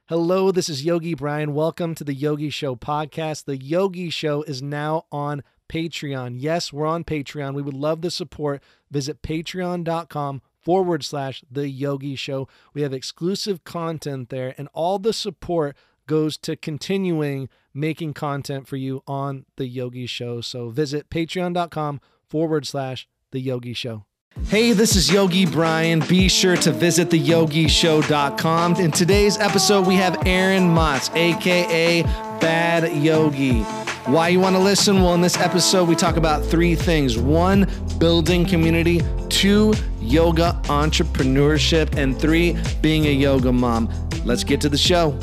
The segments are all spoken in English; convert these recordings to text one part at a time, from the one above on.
Hello, this is Yogi Brian. Welcome to the Yogi Show podcast. The Yogi Show is now on Patreon. Yes, we're on Patreon. We would love the support. Visit patreon.com/The Yogi Show. We have exclusive content there, and all the support goes to continuing making content for you on The Yogi Show. So visit patreon.com/The Yogi Show. Hey, this is Yogi Brian. Be sure to visit theyogishow.com. In today's episode, we have Aaron Motts, aka Bad Yogi. Why you want to listen? Well, in this episode, we talk about three things. 1, building community. 2, yoga entrepreneurship. And 3, being a yoga mom. Let's get to the show.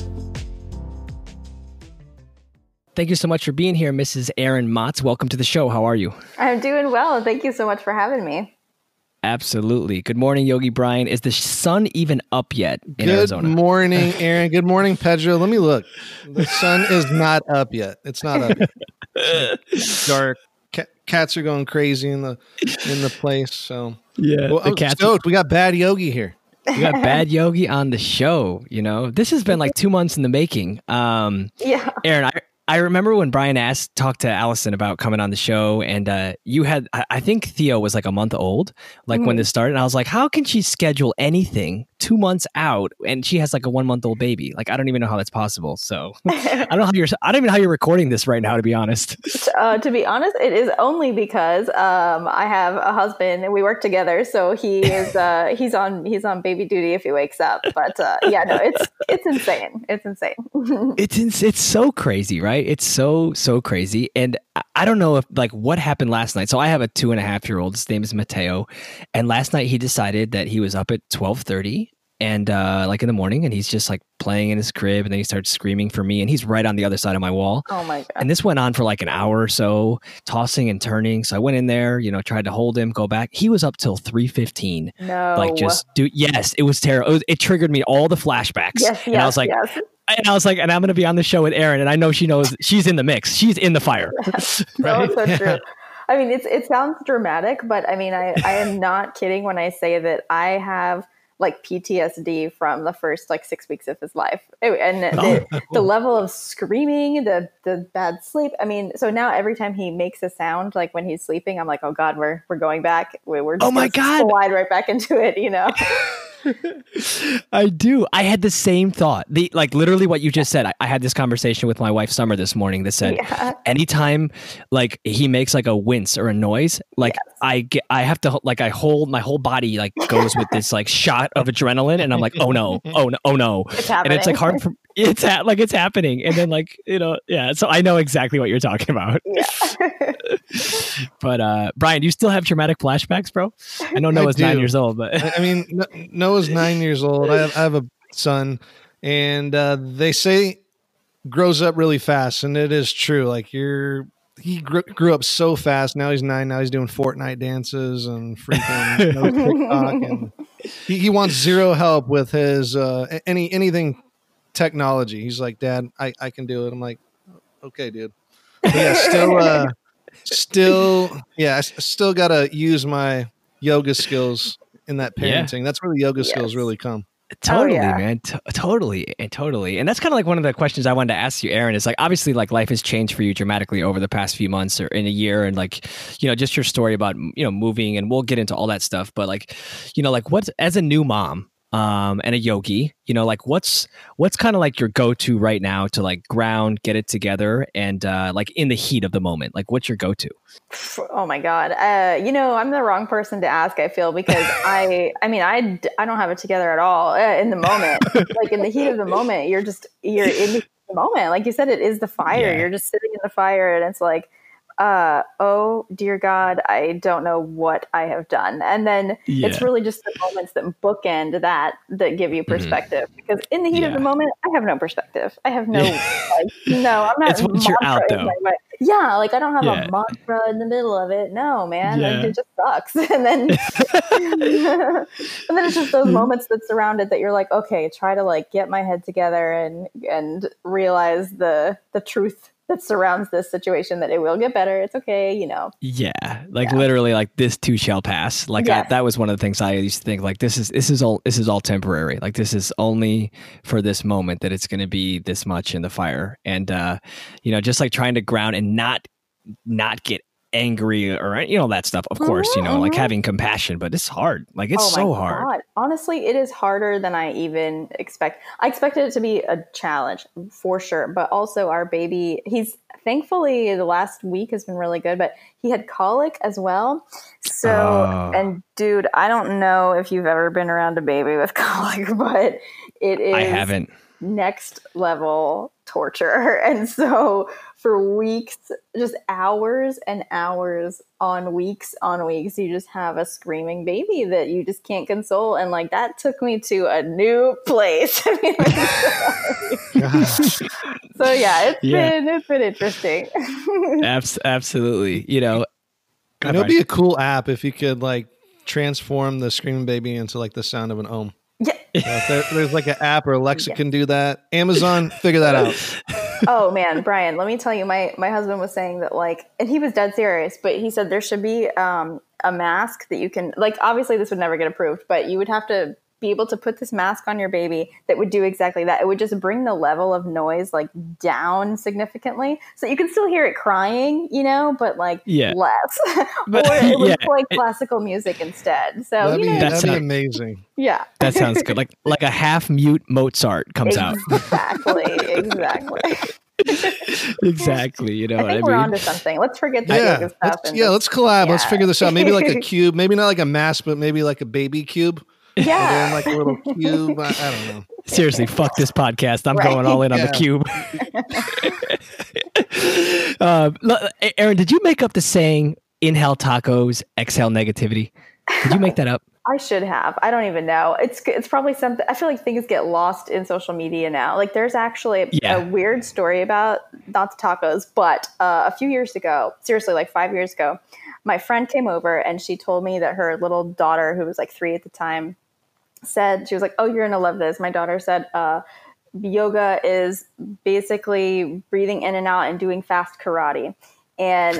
Thank you so much for being here, Mrs. Aaron Motts. Welcome to the show. How are you? I'm doing well. Thank you so much for having me. Absolutely. Good morning, Yogi Brian. Is the sun even up yet in Arizona? Good morning, Aaron. Good morning, Pedro. Let me look. The sun is not up yet. It's not up yet. It's dark. Cats are going crazy in the place. So yeah, well, I'm stoked. We got Bad Yogi here. We got Bad Yogi on the show. You know, this has been like 2 months in the making. Yeah, Aaron, I remember when Brian talked to Allison about coming on the show, and you had, I think Theo was like a month old, like when this started. And I was like, how can she schedule anything 2 months out? And she has like a 1-month-old baby. Like, I don't even know how that's possible. So I don't even know how you're recording this right now, to be honest. To be honest, it is only because I have a husband and we work together. So he is he's on baby duty if he wakes up. But yeah, no, it's insane. It's insane. It's so crazy, right? It's so crazy. And I don't know if like what happened last night. So I have a 2.5-year-old. His name is Mateo. And last night he decided that he was up at 12:30 and like in the morning, and he's just like playing in his crib, and then he starts screaming for me, and he's right on the other side of my wall. Oh my God. And this went on for like an hour or so, tossing and turning. So I went in there, tried to hold him, go back. He was up till 3:15. No. Like yes, it was terrible. It triggered me all the flashbacks. Yes, and I was like, yes. And I was like, and I'm going to be on the show with Aaron, and I know she knows she's in the mix. She's in the fire. Right? No, it's so true. I mean, it sounds dramatic, but I mean, I am not kidding when I say that I have like PTSD from the first like 6 weeks of his life. And the level of screaming, the bad sleep. I mean, so now every time he makes a sound, like when he's sleeping, I'm like, oh God, we're going back. We're just slide right back into it, I do. I had the same thought. Like literally what you just said. I had this conversation with my wife Summer this morning that said, anytime like he makes like a wince or a noise, like I have to like I hold my whole body like goes with this like shot of adrenaline, and I'm like, oh no. It's happening. And it's like hard for it's happening, and then like yeah. So I know exactly what you're talking about. Yeah. But Brian, do you still have traumatic flashbacks, bro? I know Noah's 9 years old, but I mean, Noah's 9 years old. I have a son, and they say grows up really fast, and it is true. Like he grew up so fast. Now he's 9. Now he's doing Fortnite dances and freaking TikTok, and he wants zero help with his anything technology. He's like, Dad, I can do it. I'm like, okay, dude. But yeah, I still gotta use my yoga skills in that parenting. That's where the yoga skills really come. Totally, man. Totally. And that's kind of like one of the questions I wanted to ask you, Aaron, is like, obviously like life has changed for you dramatically over the past few months or in a year. And like, just your story about, moving, and we'll get into all that stuff. But like, like what's, as a new mom, and a yogi, like what's kind of like your go-to right now to like ground, get it together, and like in the heat of the moment, like what's your go-to? Oh my God. I'm the wrong person to ask, I feel, because I don't have it together at all in the moment. Like in the heat of the moment, you're in the moment. Like you said, it is the fire. Yeah. You're just sitting in the fire, and it's like, oh dear God, I don't know what I have done. And then it's really just the moments that bookend that give you perspective. Because in the heat of the moment, I have no perspective. I have no, I'm not. It's once you're out though. Yeah, like I don't have a mantra in the middle of it. No, man, like, it just sucks. And then, and then it's just those moments that surround it that you're like, okay, try to like get my head together and realize the truth that surrounds this situation, that it will get better. It's okay, you know. Yeah, like literally, like this too shall pass. Like that was one of the things I used to think. Like this is all temporary. Like this is only for this moment that it's going to be this much in the fire. And you know, just like trying to ground and not get angry or that stuff. Of course, you know, like having compassion, but it's hard. Like it's so hard. God. Honestly, it is harder than I even expect. I expected it to be a challenge for sure, but also our baby, he's thankfully the last week has been really good, but he had colic as well. So, and dude, I don't know if you've ever been around a baby with colic, but it is I haven't. Next level torture. And so for weeks, just hours and hours on weeks, you just have a screaming baby that you just can't console. And like that took me to a new place. I mean, so yeah, it's been interesting. Absolutely. You know, it'd be a cool app if you could like transform the screaming baby into like the sound of an ohm. Yeah. There's like an app, or Alexa can do that. Amazon, figure that out. Oh man, Brian, let me tell you, my husband was saying that like, and he was dead serious, but he said there should be a mask that you can, like, obviously this would never get approved, but you would have to be able to put this mask on your baby that would do exactly that. It would just bring the level of noise like down significantly, so you can still hear it crying, you know, but like less. But, or it would play classical music instead. So that'd be amazing. Yeah, that sounds good. Like a half mute Mozart comes out. Exactly. Exactly. You know, I think we're onto something. Let's forget the yoga stuff. Let's collab. Let's figure this out. Maybe like a cube. Maybe not like a mask, but maybe like a baby cube. Yeah, like a little cube. I don't know. Seriously, fuck this podcast. I'm going all in on the cube. Aaron, did you make up the saying "inhale tacos, exhale negativity"? Did you make that up? I should have. I don't even know. It's probably something. I feel like things get lost in social media now. Like there's actually a weird story about not the tacos, but a few years ago, seriously, like 5 years ago, my friend came over and she told me that her little daughter, who was like 3 at the time, said, she was like, "Oh, you're gonna love this." My daughter said, yoga is basically breathing in and out and doing fast karate. And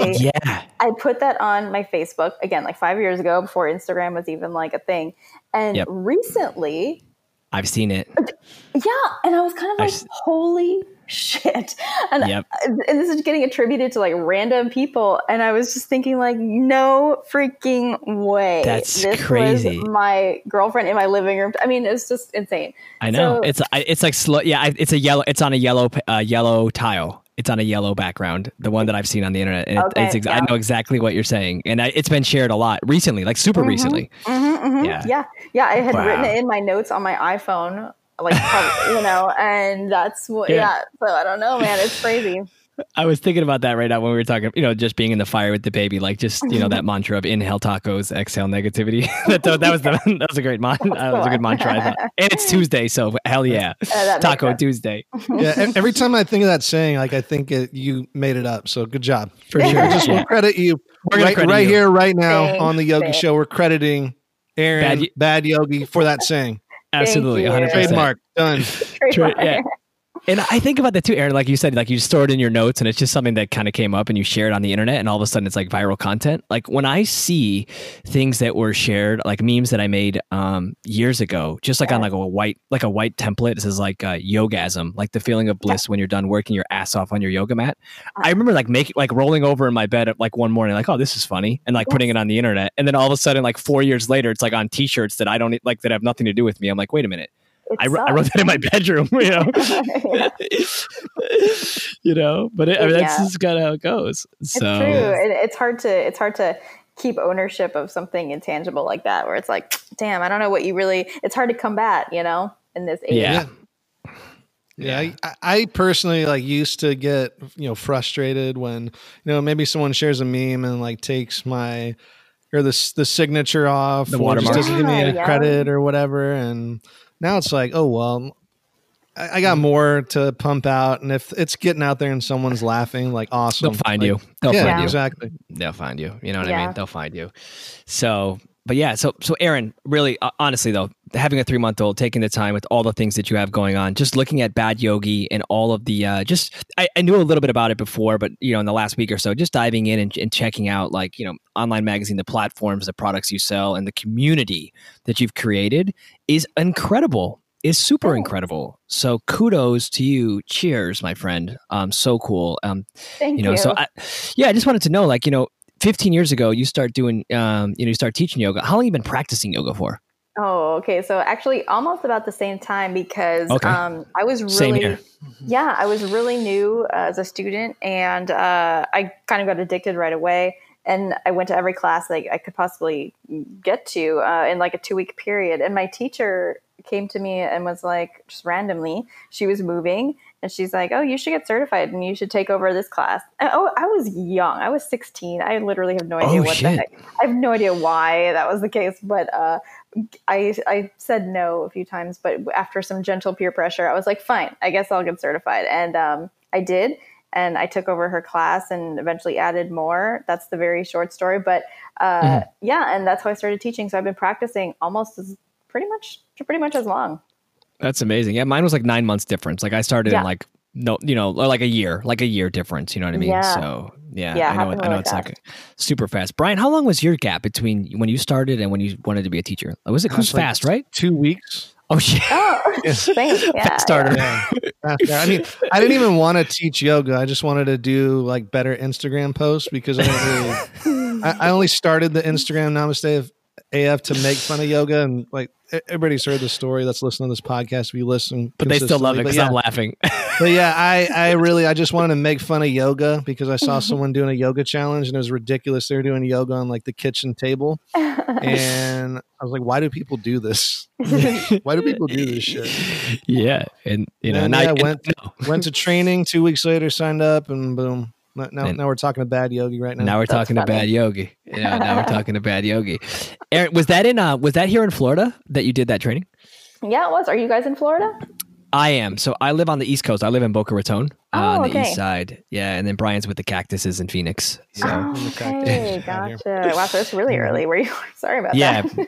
I put that on my Facebook again, like 5 years ago, before Instagram was even like a thing. And recently, I've seen it. Yeah. And I was kind of like, holy shit. And, and this is getting attributed to like random people. And I was just thinking like, no freaking way. That's this crazy. Was my girlfriend in my living room. I mean, it's just insane. I know. So, it's like slow. Yeah. It's on a yellow tile. It's on a yellow background, the one that I've seen on the internet. And I know exactly what you're saying. And it's been shared a lot recently, like super recently. Yeah. I had written it in my notes on my iPhone, like, you know, and that's what, so I don't know, man, it's crazy. I was thinking about that right now when we were talking, you know, just being in the fire with the baby, like just, you know, that mantra of inhale tacos, exhale negativity. that was a great mantra. That was a good mantra, I thought. And it's Tuesday, so hell yeah. Taco Tuesday. Yeah, every time I think of that saying, like I think you made it up. So good job. For sure. We'll credit you. Right here, right now on the Yogi Show. We're crediting Aaron Bad Yogi for that saying. Absolutely, 100%. Trademark done. Yeah. And I think about that too, Aaron, like you said, like you store it in your notes and it's just something that kind of came up and you share it on the internet and all of a sudden it's like viral content. Like when I see things that were shared, like memes that I made years ago, just like on like a white template, it says like yogasm, like the feeling of bliss when you're done working your ass off on your yoga mat. I remember like rolling over in my bed like one morning, like, oh, this is funny. And like putting it on the internet. And then all of a sudden, like 4 years later, it's like on t-shirts that I don't like, that have nothing to do with me. I'm like, wait a minute. I wrote that in my bedroom, you know, you know, but I mean, that's just kind of how it goes. So it's true. It's hard to keep ownership of something intangible like that, where it's like, damn, I don't know what it's hard to combat, you know, in this age. Yeah. I personally like used to get, you know, frustrated when, you know, maybe someone shares a meme and like takes the signature off, or just doesn't give me any credit or whatever. And now it's like, oh, well, I got more to pump out. And if it's getting out there and someone's laughing, like, awesome. They'll find you. They'll find you. Exactly. They'll find you. You know what I mean? They'll find you. So, But yeah, so Aaron, really, honestly though, having a 3-month-old, taking the time with all the things that you have going on, just looking at Bad Yogi and all of the, I knew a little bit about it before, but in the last week or so, just diving in and checking out online magazine, the platforms, the products you sell, and the community that you've created is incredible. Is super incredible. So kudos to you. Cheers, my friend. So cool. Thank you. So I just wanted to know, 15 years ago, you start doing, you start teaching yoga. How long have you been practicing yoga for? Oh, okay. So actually almost about the same time because I was I was really new as a student, and I kind of got addicted right away. And I went to every class like I could possibly get to in like a 2-week period. And my teacher came to me and was like, just randomly, she was moving. And she's like, oh, you should get certified and you should take over this class. And, I was young. I was 16. I literally have no idea the heck. I have no idea why that was the case. But I said no a few times. But after some gentle peer pressure, I was like, fine, I guess I'll get certified. And I did. And I took over her class and eventually added more. That's the very short story. But and that's how I started teaching. So I've been practicing almost pretty much as long. That's amazing. Yeah, mine was like 9 months difference. Like I started in like a year difference. You know what I mean? Yeah. So I know it's like super fast. Brian, how long was your gap between when you started and when you wanted to be a teacher? Was it fast, right? 2 weeks. Oh shit! Oh, thanks. Yeah, fast starter. Yeah. I mean, I didn't even want to teach yoga. I just wanted to do like better Instagram posts because I only started the Instagram Namaste AF to make fun of yoga, and like everybody's heard the story that's listening to this podcast. If you listen, but they still love it because I'm laughing. But yeah, I just wanted to make fun of yoga because I saw someone doing a yoga challenge and it was ridiculous. They were doing yoga on like the kitchen table, and I was like, "Why do people do this? Why do people do this shit?" Yeah, and I went to training. 2 weeks later, signed up, and boom. Now we're talking to Bad Yogi right now. Now we're talking to Bad Yogi. Now we're talking to Bad Yogi. Aaron, was that here in Florida that you did that training? Yeah, it was. Are you guys in Florida? I am. So I live on the East Coast. I live in Boca Raton on the East side. Yeah, and then Brian's with the Cactuses in Phoenix. So. Okay, gotcha. Wow, so it's really early. Were you? Sorry about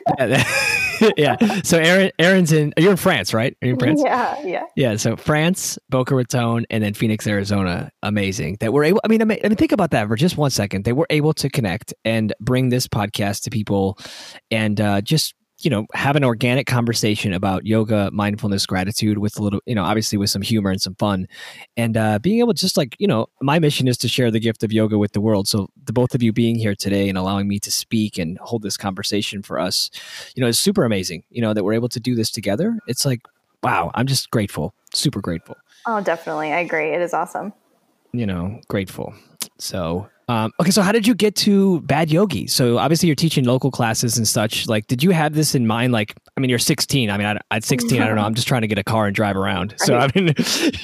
that. Yeah. So Aaron's you're in France, right? Are you in France? Yeah. Yeah. So France, Boca Raton, and then Phoenix, Arizona. Amazing that we're able. I mean, think about that for just 1 second. They were able to connect and bring this podcast to people, and just have an organic conversation about yoga, mindfulness, gratitude with a little, obviously with some humor and some fun, and being able to just my mission is to share the gift of yoga with the world. So the both of you being here today and allowing me to speak and hold this conversation for us, is super amazing, that we're able to do this together. It's like, wow, I'm just grateful, super grateful. Oh, definitely. I agree. It is awesome. Grateful. So, okay. So how did you get to Bad Yogi? So obviously you're teaching local classes and such. Like, did you have this in mind? Like, I mean, you're 16. I mean, at 16, I don't know. I'm just trying to get a car and drive around. So, I mean, did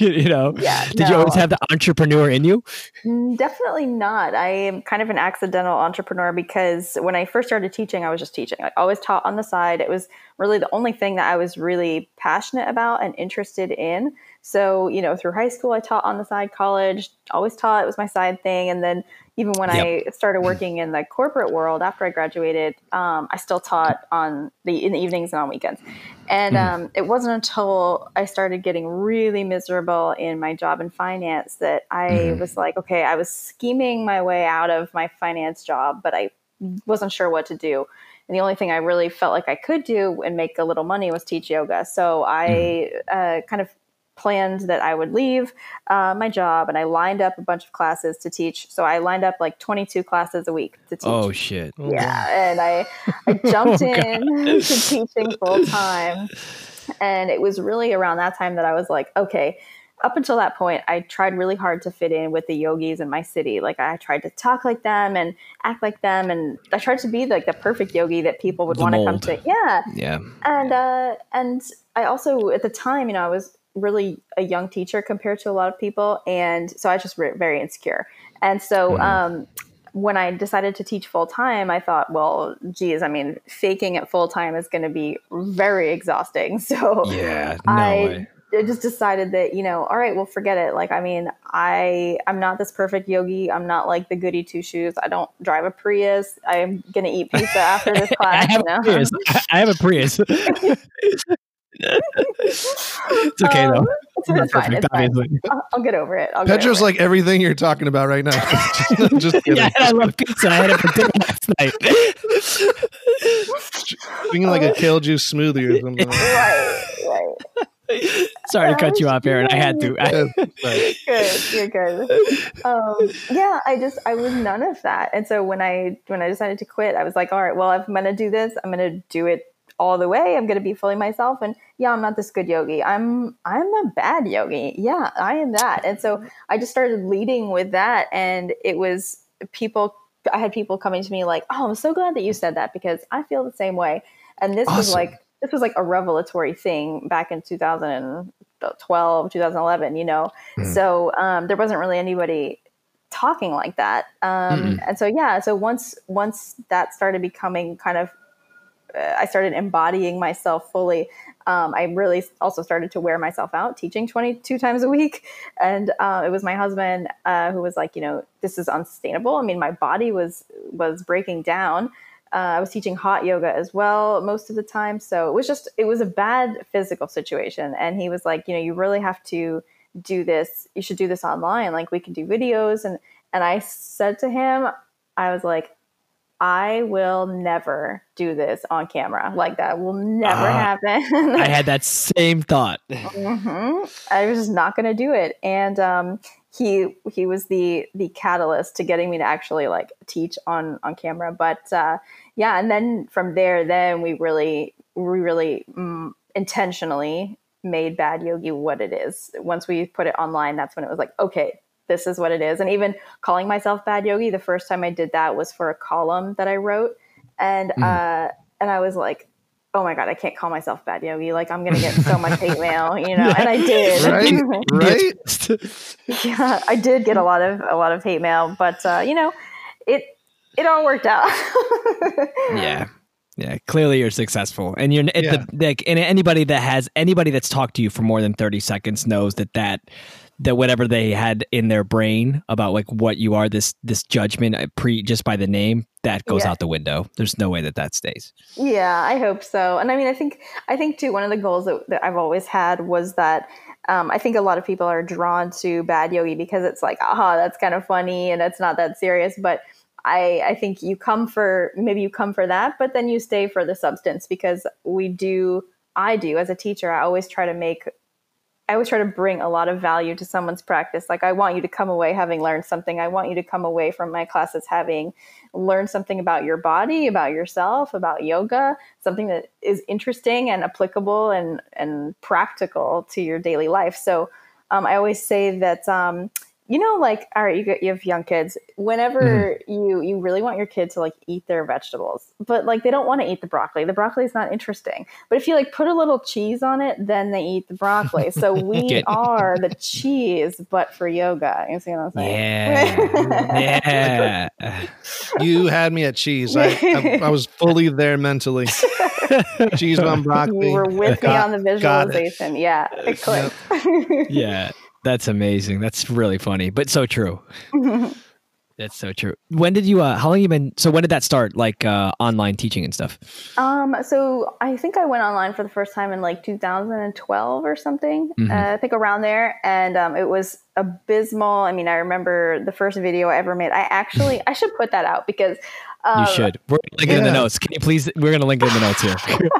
you always have the entrepreneur in you? Definitely not. I am kind of an accidental entrepreneur because when I first started teaching, I was just teaching. I always taught on the side. It was really the only thing that I was really passionate about and interested in. So, through high school, I taught on the side, college, always taught. It was my side thing. And then even when I started working in the corporate world after I graduated, I still taught in the evenings and on weekends. And it wasn't until I started getting really miserable in my job in finance that I was like, okay, I was scheming my way out of my finance job, but I wasn't sure what to do. And the only thing I really felt like I could do and make a little money was teach yoga. So I kind of planned that I would leave my job, and I lined up a bunch of classes to teach. So I lined up like 22 classes a week to teach. Oh shit! Yeah, and I jumped in to teaching full time, and it was really around that time that I was like, okay. Up until that point, I tried really hard to fit in with the yogis in my city. Like I tried to talk like them and act like them, and I tried to be like the perfect yogi that people would want to come to. Yeah. And I also at the time, I was really a young teacher compared to a lot of people, and so I was just very insecure. And so when I decided to teach full time, I thought, well, geez, I mean, faking it full time is going to be very exhausting. So I just decided that, all right, well, forget it. Like, I mean, I'm not this perfect yogi. I'm not like the goody two shoes. I don't drive a Prius. I'm going to eat pizza after this class. I have a Prius. It's okay though. It's fine. It's fine. I'll get over it. Pedro's like everything you're talking about right now. Just kidding. Yeah, I love pizza. I had it for dinner last night. Drinking like a kale juice smoothie or something. Right. Sorry to cut you off, Aaron. I had to. Good. You're good. Yeah, I was none of that. And so when I decided to quit, I was like, all right, well, if I'm going to do this, I'm going to do it all the way. I'm going to be fully myself. And yeah, I'm not this good yogi. I'm a bad yogi. Yeah, I am that. And so I just started leading with that. And it was I had people coming to me like, oh, I'm so glad that you said that because I feel the same way. And this was like a revelatory thing back in 2012, 2011, So there wasn't really anybody talking like that. And so once that started becoming kind of, I started embodying myself fully. I really also started to wear myself out teaching 22 times a week. And it was my husband who was like, this is unsustainable. I mean, my body was breaking down. I was teaching hot yoga as well most of the time. So it was a bad physical situation. And he was like, you really have to do this. You should do this online. Like we can do videos. And I said to him, I was like, I will never do this on camera. Like that will never happen. I had that same thought. I was just not going to do it. And he was the catalyst to getting me to actually like teach on camera. But yeah, and then from there, then we really intentionally made Bad Yogi what it is. Once we put it online, that's when it was like, okay, this is what it is. And even calling myself Bad Yogi, the first time I did that was for a column that I wrote. And I was like, oh my God, I can't call myself Bad Yogi. Like I'm going to get so much hate mail, and I did. Right. Yeah, I did get a lot of hate mail, but it all worked out. Yeah. Clearly you're successful, and you're and anybody that's talked to you for more than 30 seconds knows that whatever they had in their brain about like what you are, this judgment just by the name, that goes out the window. There's no way that stays. Yeah, I hope so. And I mean, I think too, one of the goals that I've always had was that I think a lot of people are drawn to Bad Yogi because it's like, that's kind of funny and it's not that serious. But I think you come for that, but then you stay for the substance because I do as a teacher, I always try to bring a lot of value to someone's practice. Like I want you to come away having learned something. I want you to come away from my classes having learned something about your body, about yourself, about yoga, something that is interesting and applicable and practical to your daily life. So I always say that, like, all right, you have young kids. Whenever you really want your kid to like eat their vegetables, but like they don't want to eat the broccoli. The broccoli is not interesting. But if you like put a little cheese on it, then they eat the broccoli. So we are the cheese, but for yoga. You see what I'm saying? Yeah. You had me at cheese. I was fully there mentally. Cheese on broccoli. You were with me on the visualization. Yeah, it clicked. Yeah. That's amazing. That's really funny, but so true. That's so true. When did you, how long you been, so when did that start? Like online teaching and stuff? So I think I went online for the first time in like 2012 or something. I think around there. And it was abysmal. I mean, I remember the first video I ever made. I should put that out because you should. We're going to link it in the notes. Can you please? We're going to link it in the notes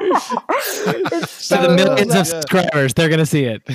here. So the millions of subscribers, they're going to see it.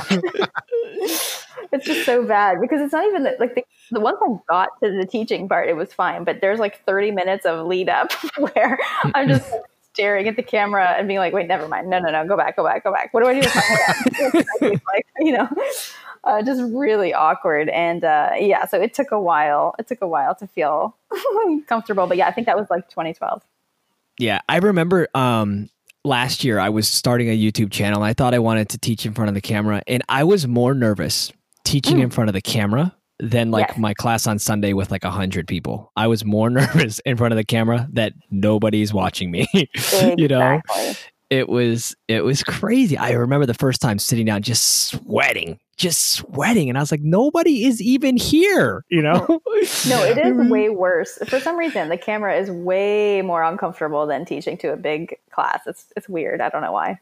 It's just so bad because it's not even like the once I got to the teaching part, it was fine. But there's like 30 minutes of lead up where I'm just like, staring at the camera and being like, wait, never mind. No, go back. What do I do with my head? Like, just really awkward. And so it took a while. It took a while to feel comfortable. But yeah, I think that was like 2012. Yeah, I remember last year I was starting a YouTube channel. And I thought I wanted to teach in front of the camera, and I was more nervous teaching in front of the camera than like my class on Sunday with like 100 people. I was more nervous in front of the camera that nobody's watching me. Exactly. it was crazy. I remember the first time sitting down, just sweating. And I was like, nobody is even here, you know? No, it is way worse. For some reason, the camera is way more uncomfortable than teaching to a big class. It's weird. I don't know why.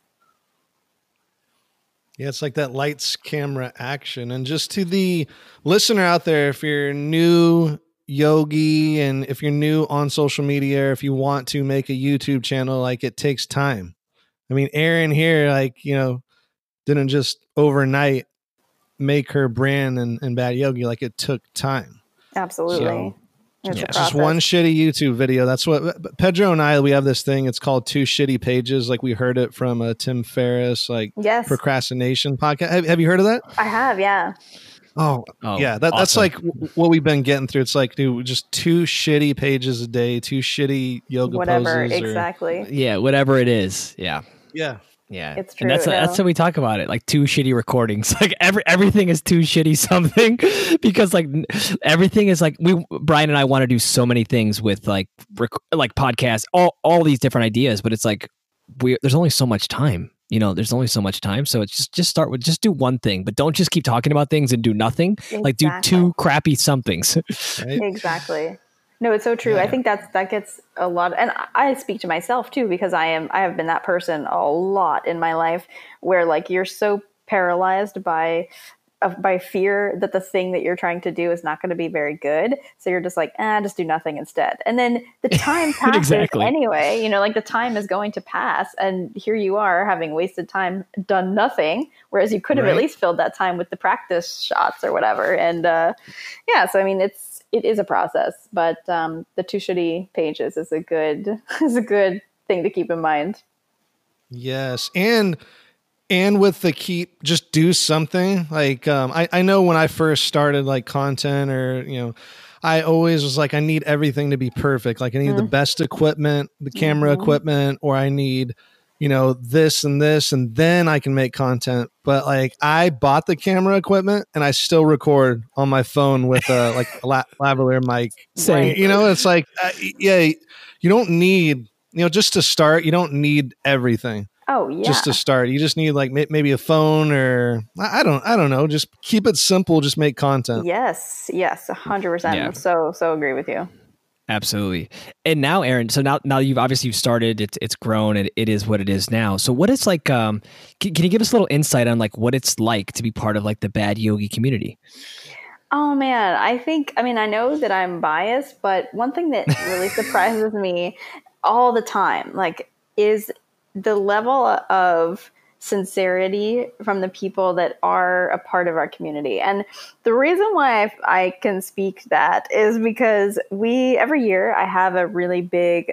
Yeah, it's like that lights, camera, action. And just to the listener out there, if you're new yogi and if you're new on social media, or if you want to make a YouTube channel, like it takes time. I mean, Erin here, like, you know, didn't just overnight make her brand and Bad Yogi. Like it took time. Absolutely. So, just one shitty YouTube video. That's what Pedro and I, we have this thing. It's called Two Shitty Pages. Like we heard it from Tim Ferriss, like procrastination podcast. Have you heard of that? I have. Yeah. Oh yeah. That's awesome. like what we've been getting through. It's like, dude, just 2 shitty pages a day, 2 shitty yoga whatever, poses. Exactly. Yeah. Whatever it is. Yeah. Yeah. Yeah, it's true. And that's how we talk about it. Like 2 shitty recordings. Like everything is 2 shitty something, because like everything is like Brian and I want to do so many things with like podcasts, all these different ideas, but it's like there's only so much time. You know, there's only so much time. So it's just start with just do one thing, but don't just keep talking about things and do nothing. Exactly. Like do 2 crappy somethings. Right? Exactly. No, it's so true. Yeah. I think that gets a lot, and I speak to myself too, because I have been that person a lot in my life where like you're so paralyzed by fear that the thing that you're trying to do is not going to be very good. So you're just like, just do nothing instead. And then the time passes exactly. anyway, you know, like the time is going to pass, and here you are having wasted time, done nothing. Whereas you could have at least filled that time with the practice shots or whatever. And so I mean, it is a process, but the 2 shitty pages is a good thing to keep in mind. Yes, and with the just do something. Like I know when I first started like content, or you know, I always was like, I need everything to be perfect. Like I need the best equipment, the camera equipment, or I need, you know, this, and then I can make content. But like I bought the camera equipment and I still record on my phone with like a lavalier mic. Same. You know, it's like, you don't need, you know, just to start, you don't need everything. Oh yeah. Just to start, you just need like maybe a phone, or I don't know. Just keep it simple. Just make content. Yes, 100%. Yeah. So agree with you. Absolutely. And now, Erin, so now you've started, it's grown, and it is what it is now. So what it's like, can you give us a little insight on like what it's like to be part of like the Bad Yogi community? Oh man, I know that I'm biased, but one thing that really surprises me all the time, like, is the level of sincerity from the people that are a part of our community. And the reason why I can speak that is because every year I have a really big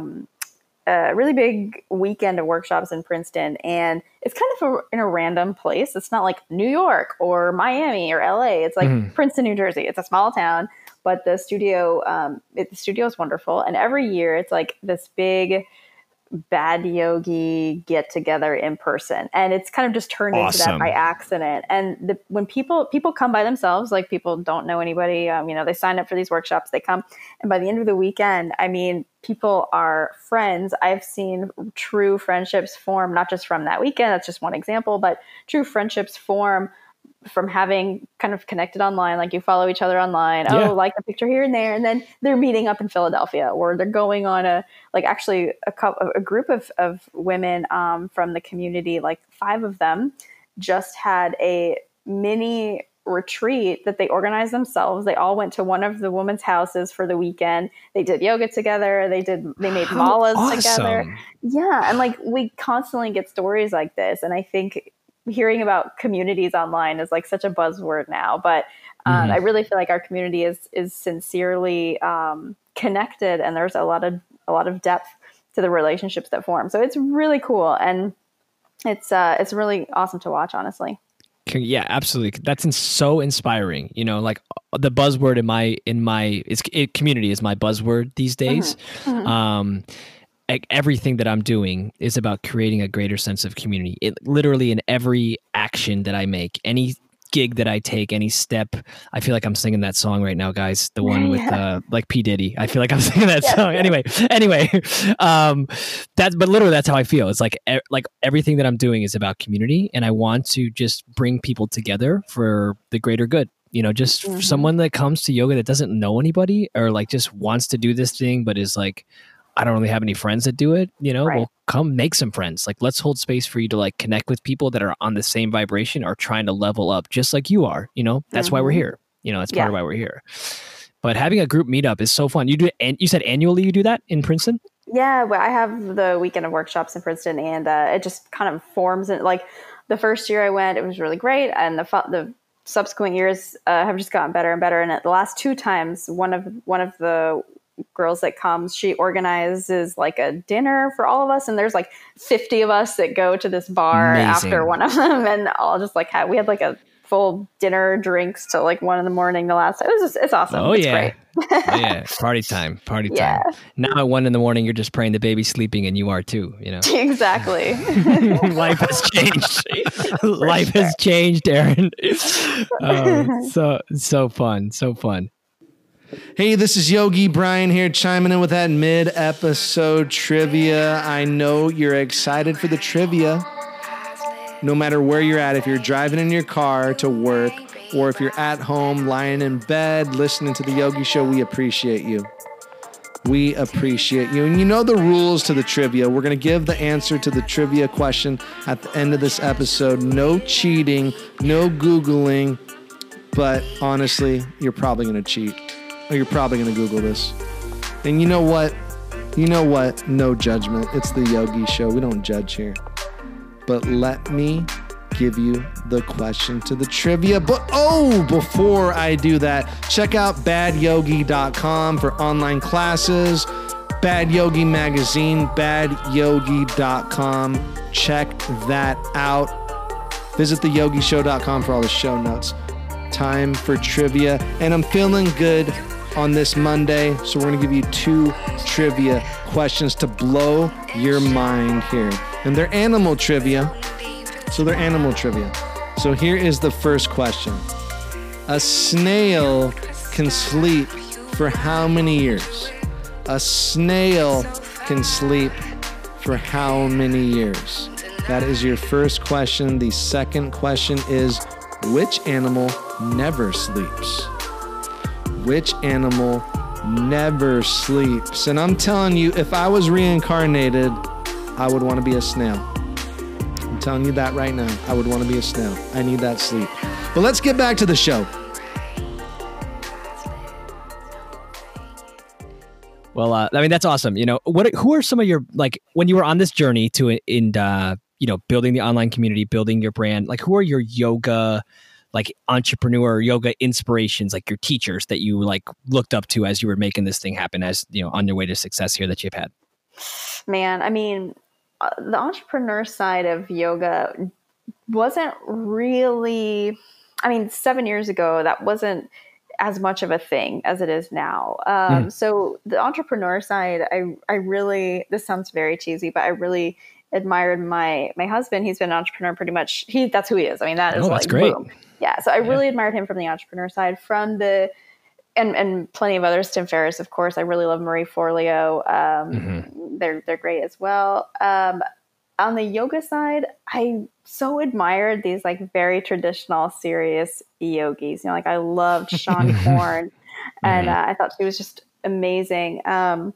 weekend of workshops in Princeton, and it's kind of in a random place. It's not like New York or Miami or LA. It's like Princeton, New Jersey. It's a small town, but the studio is wonderful. And every year it's like this big Bad Yogi get together in person, and it's kind of just turned into that by accident. And when people come by themselves, like people don't know anybody, they sign up for these workshops, they come, and by the end of the weekend, I mean, people are friends. I've seen true friendships form, not just from that weekend, that's just one example, but true friendships form from having kind of connected online, like you follow each other online, like a picture here and there, and then they're meeting up in Philadelphia, or they're going on a group of women from the community, like 5 of them just had a mini retreat that they organized themselves. They all went to one of the women's houses for the weekend. They did yoga together. They made malas together. Yeah. And like, we constantly get stories like this. And I think hearing about communities online is like such a buzzword now, but I really feel like our community is sincerely connected, and there's a lot of depth to the relationships that form. So it's really cool, and it's really awesome to watch, honestly. Yeah, absolutely. That's so inspiring. You know, like the buzzword in my community is my buzzword these days. Everything that I'm doing is about creating a greater sense of community. It literally, in every action that I make, any gig that I take, any step, I feel like I'm singing that song right now, guys. The one with like P. Diddy. I feel like I'm singing that song. Anyway, but literally that's how I feel. It's like everything that I'm doing is about community, and I want to just bring people together for the greater good. You know, just someone that comes to yoga that doesn't know anybody, or like just wants to do this thing, but is like, I don't really have any friends that do it, you know, well, come make some friends. Like, let's hold space for you to like connect with people that are on the same vibration or trying to level up just like you are, you know, that's why we're here. You know, that's part of why we're here. But having a group meetup is so fun. You do, and you said annually you do that in Princeton? Yeah, well, I have the weekend of workshops in Princeton, and it just kind of forms it. Like the first year I went, it was really great. And the subsequent years have just gotten better and better. And at the last 2 times, one of the girls that comes, she organizes like a dinner for all of us, and there's like 50 of us that go to this bar after one of them, and all just like we had like a full dinner, drinks till like 1 a.m. the last time. It's awesome. It's great. Party time. Now at 1 a.m. you're just praying the baby's sleeping, and you are too, you know. Exactly. Life has changed. Life has changed, Aaron. So fun. Hey, this is Yogi Brian here, chiming in with that mid-episode trivia. I know you're excited for the trivia. No matter where you're at, if you're driving in your car to work, or if you're at home, lying in bed, listening to the Yogi Show, we appreciate you. We appreciate you. And you know the rules to the trivia. We're going to give the answer to the trivia question at the end of this episode. No cheating, no Googling, but honestly, you're probably going to cheat. Or you're probably going to Google this. And you know what? No judgment. It's the Yogi Show. We don't judge here. But let me give you the question to the trivia. But before I do that, check out badyogi.com for online classes. Bad Yogi magazine, badyogi.com. Check that out. Visit theyogishow.com for all the show notes. Time for trivia. And I'm feeling good on this Monday, so we're going to give you 2 trivia questions to blow your mind here. And they're animal trivia. So here is the first question. A snail can sleep for how many years? A snail can sleep for how many years? That is your first question. The second question is, which animal never sleeps? Which animal never sleeps? And I'm telling you, if I was reincarnated, I would want to be a snail. I'm telling you that right now. I would want to be a snail. I need that sleep. But let's get back to the show. Well, I mean, that's awesome. You know, who are some of your, like, when you were on this journey to building the online community, building your brand, like, who are your yoga, like, entrepreneur yoga inspirations, like your teachers that you like looked up to as you were making this thing happen, as you know, on your way to success here that you've had? Man, I mean, the entrepreneur side of yoga wasn't really, 7 years ago, that wasn't as much of a thing as it is now. So the entrepreneur side, I really, this sounds very cheesy, but I really admired my husband. He's been an entrepreneur pretty much. That's who he is. I mean, that is that's great. Boom. Yeah. So I really admired him from the entrepreneur side, and plenty of others. Tim Ferriss, of course. I really love Marie Forleo. They're great as well. On the yoga side, I so admired these like very traditional, serious yogis. You know, like I loved Sean Korn, and I thought she was just amazing. And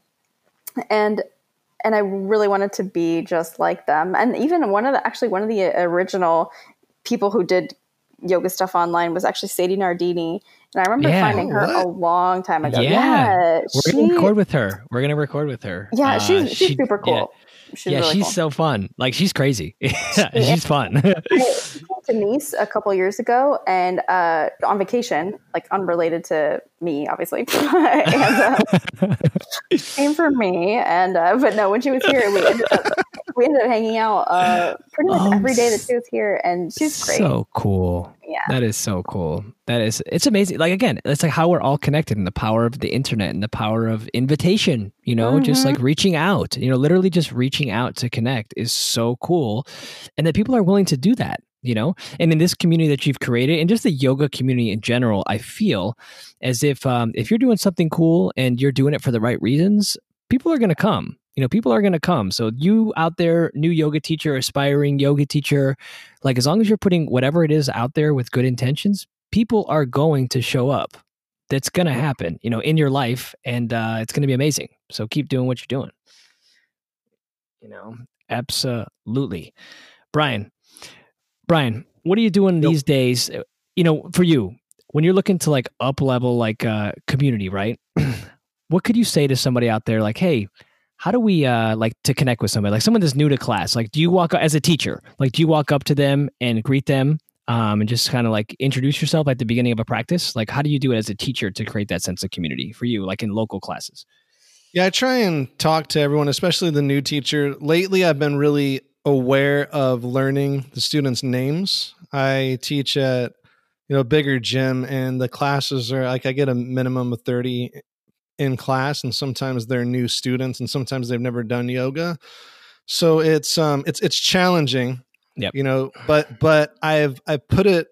I really wanted to be just like them. And even one of the original people who did yoga stuff online was actually Sadie Nardini. And I remember finding her a long time ago. Yeah. We're going to record with her. Yeah, she's super cool. Yeah. She's cool. So fun. Like, she's crazy. She's fun. I came to Nice a couple years ago and on vacation, like unrelated to me, obviously. And, came for me. And but no, when she was here, we ended up hanging out pretty much every day that she was here, and she's great. So cool. Yeah. That is so cool. It's amazing. Like, again, it's like how we're all connected, and the power of the internet and the power of invitation, you know, just like reaching out, you know, literally just reaching out to connect is so cool. And that people are willing to do that. you know? And in this community that you've created and just the yoga community in general, I feel as if you're doing something cool and you're doing it for the right reasons, people are going to come. You know, people are going to come. So you out there, new yoga teacher, aspiring yoga teacher, like as long as you're putting whatever it is out there with good intentions, people are going to show up. That's going to happen, you know, in your life, and it's going to be amazing. So keep doing what you're doing. You know, absolutely. Brian, what are you doing these days? You know, for you, when you're looking to like up level like community, right? What could you say to somebody out there like, hey, how do we like to connect with somebody? Like someone that's new to class, like do you walk as a teacher, like do you walk up to them and greet them and just kind of like introduce yourself at the beginning of a practice? Like how do you do it as a teacher to create that sense of community for you, like in local classes? Yeah, I try and talk to everyone, especially the new teacher. Lately, I've been really aware of learning the students' names. I teach at a bigger gym, and the classes are like I get a minimum of 30 in class, and sometimes they're new students, and sometimes they've never done yoga. So it's challenging, Yep. But I've put it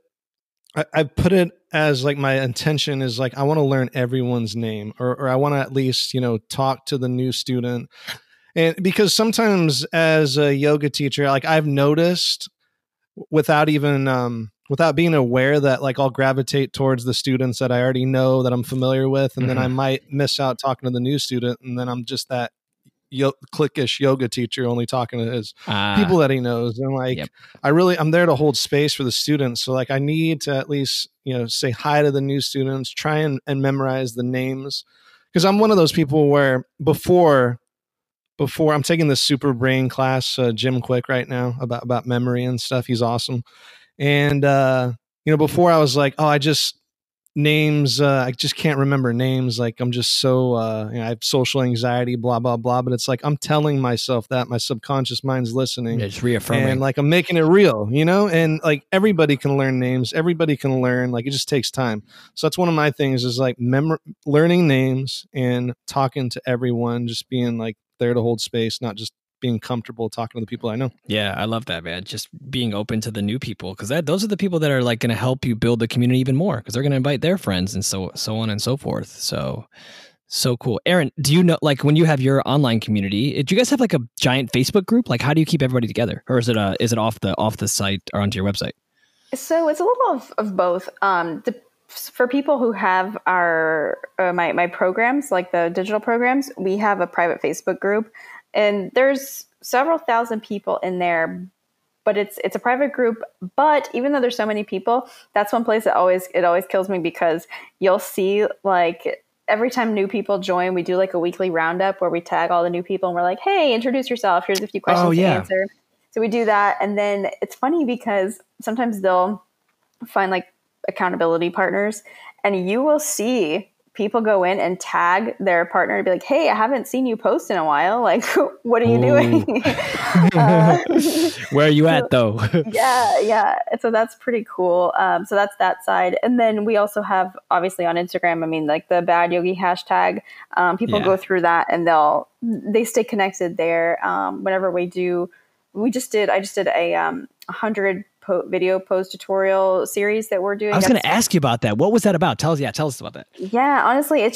as like my intention is like I want to learn everyone's name, or I want to at least talk to the new student. And because sometimes as a yoga teacher, like I've noticed without being aware that like I'll gravitate towards the students that I already know, that I'm familiar with, and then I might miss out talking to the new student, and then I'm just that cliquish yoga teacher only talking to his people that he knows. And like I'm there to hold space for the students, so like I need to at least say hi to the new students, try and memorize the names, because I'm one of those people where before I'm taking this super brain class, Jim Quick right now about memory and stuff. He's awesome. And before I was like, I just can't remember names. Like I'm just so I have social anxiety, blah blah blah. But it's like I'm telling myself that my subconscious mind's listening. It's reaffirming, and like I'm making it real, And like everybody can learn names. Everybody can learn. Like it just takes time. So that's one of my things is like learning names and talking to everyone, just being like there to hold space, not just being comfortable talking to the people I know. Yeah, I love that, man. Just being open to the new people, because those are the people that are like going to help you build the community even more, because they're going to invite their friends and so on and so forth. So cool. Aaron, do you know, like when you have your online community, do you guys have like a giant Facebook group? Like how do you keep everybody together, or is it off the site or onto your website? So it's a little of both. For people who have our my programs, like the digital programs, we have a private Facebook group, and there's several thousand people in there. But it's a private group. But even though there's so many people, that's one place that always kills me, because you'll see like every time new people join, we do like a weekly roundup where we tag all the new people and we're like, hey, introduce yourself. Here's a few questions to answer. So we do that, and then it's funny because sometimes they'll find like accountability partners, and you will see people go in and tag their partner and be like, hey, I haven't seen you post in a while. Like, what are you doing? Where are you at though? Yeah. So that's pretty cool. So that's that side. And then we also have, obviously on Instagram, I mean, like the Bad Yogi hashtag, people go through that and they stay connected there. Whenever I just did a 100 video pose tutorial series that we're doing. I was going to ask you about that. What was that about? Tell us about that. Yeah, honestly, it's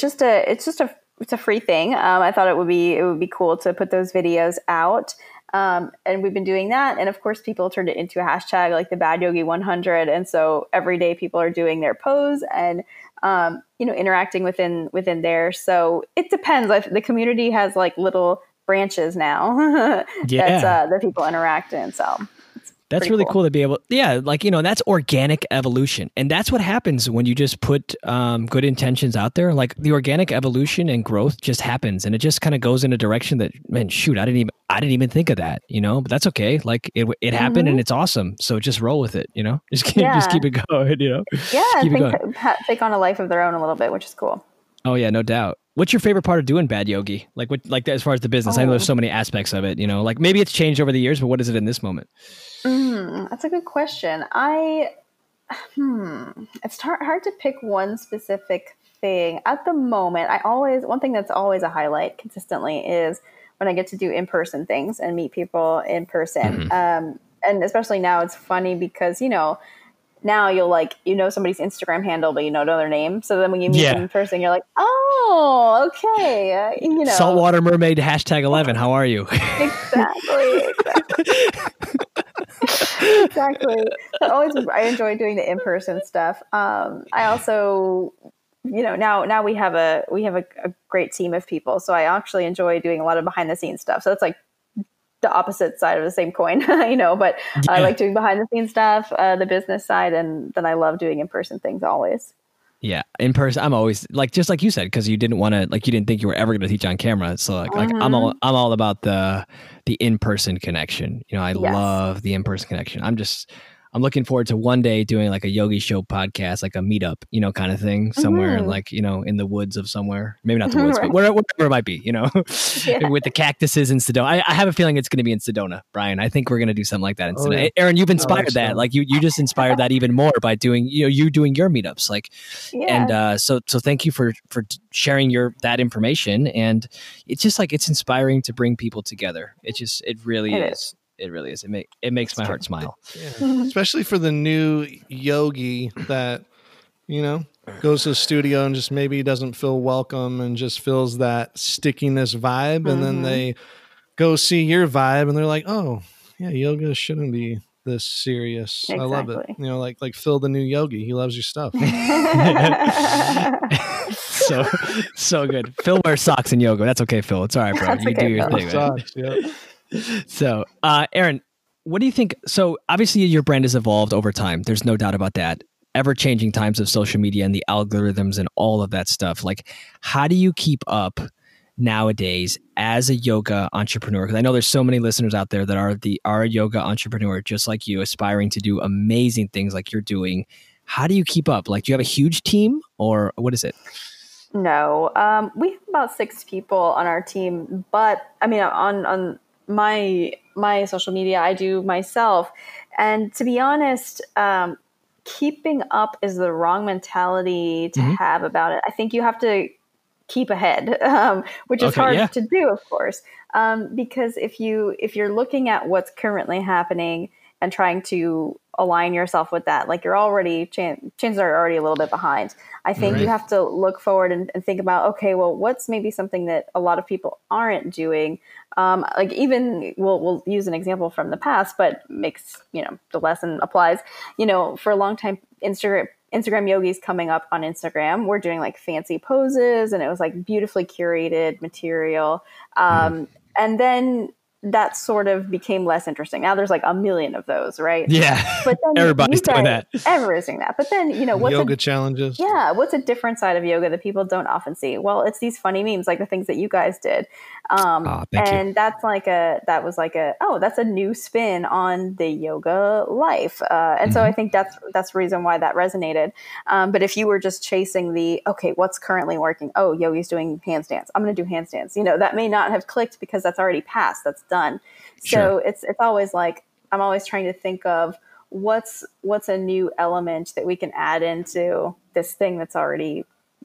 a free thing. I thought it would be cool to put those videos out. And we've been doing that. And of course, people turned it into a hashtag like the Bad Yogi 100. And so every day people are doing their pose and, interacting within there. So it depends. The community has like little branches now that people interact in. So that's really cool to be able, that's organic evolution. And that's what happens when you just put good intentions out there. Like the organic evolution and growth just happens, and it just kind of goes in a direction that, man, shoot, I didn't even think of that, but that's okay. Like it happened and it's awesome. So just roll with it, just keep it going, Yeah, take on a life of their own a little bit, which is cool. Oh yeah, no doubt. What's your favorite part of doing Bad Yogi? Like as far as the business, I know there's so many aspects of it, like maybe it's changed over the years, but what is it in this moment? That's a good question. It's hard to pick one specific thing at the moment. One thing that's always a highlight consistently is when I get to do in-person things and meet people in person. and especially now it's funny because, now you'll somebody's Instagram handle, but you don't know their name. So then when you meet them in person, you're like, oh, okay. Saltwater mermaid #11. How are you? Exactly. Exactly. I enjoy doing the in-person stuff. I also, now we have a great team of people. So I actually enjoy doing a lot of behind the scenes stuff. So it's like the opposite side of the same coin, but I like doing behind the scenes stuff, the business side. And then I love doing in-person things always. Yeah. In person, I'm always just like you said, because you didn't want to, you didn't think you were ever going to teach on camera. So I'm all about the in-person connection. I love the in-person connection. I'm looking forward to one day doing like a Yogi Show podcast, like a meetup, kind of thing somewhere, in the woods of somewhere, maybe not the woods, but wherever it might be, with the cactuses in Sedona. I have a feeling it's going to be in Sedona, Brian. I think we're going to do something like that in Sedona. Yeah. Aaron, you've inspired that. Like you just inspired that even more by doing, you doing your meetups, and so thank you for sharing that information. And it's just it's inspiring to bring people together. It really is. It really is. It makes my heart smile. Yeah. Especially for the new yogi that, goes to the studio and just maybe doesn't feel welcome and just feels that stickiness vibe. And then they go see your vibe and they're like, oh, yeah, yoga shouldn't be this serious. Exactly. I love it. Like Phil, the new yogi. He loves your stuff. So good. Phil wears socks in yoga. That's okay, Phil. It's all right, bro. That's you okay, do your thing. Socks, yep. So, Aaron, what do you think? So obviously your brand has evolved over time. There's no doubt about that. Ever-changing times of social media and the algorithms and all of that stuff. How do you keep up nowadays as a yoga entrepreneur? Because I know there's so many listeners out there that are a yoga entrepreneur, just like you, aspiring to do amazing things like you're doing. How do you keep up? Do you have a huge team or what is it? No, we have about 6 people on our team, but I mean, on my social media, I do myself. And to be honest, keeping up is the wrong mentality to have about it. I think you have to keep ahead, which is hard to do, of course. Because if you're looking at what's currently happening and trying to align yourself with that, chances are already a little bit behind. I think you have to look forward and think about, okay, well, what's maybe something that a lot of people aren't doing? Even we'll use an example from the past, but makes, the lesson applies, for a long time, Instagram yogis coming up on Instagram, we're doing fancy poses and it was beautifully curated material. And then that sort of became less interesting. Now there's a million of those, right? Yeah. But then everybody's doing that. Everybody's doing that. But then, what's yoga challenges? Yeah. What's a different side of yoga that people don't often see? Well, it's these funny memes, like the things that you guys did. And that's that's a new spin on the yoga life. And so I think that's the reason why that resonated. But if you were just chasing what's currently working? Oh, yogi's doing handstands. I'm going to do handstands. That may not have clicked because that's already passed. That's done. So it's always I'm always trying to think of what's a new element that we can add into this thing that's already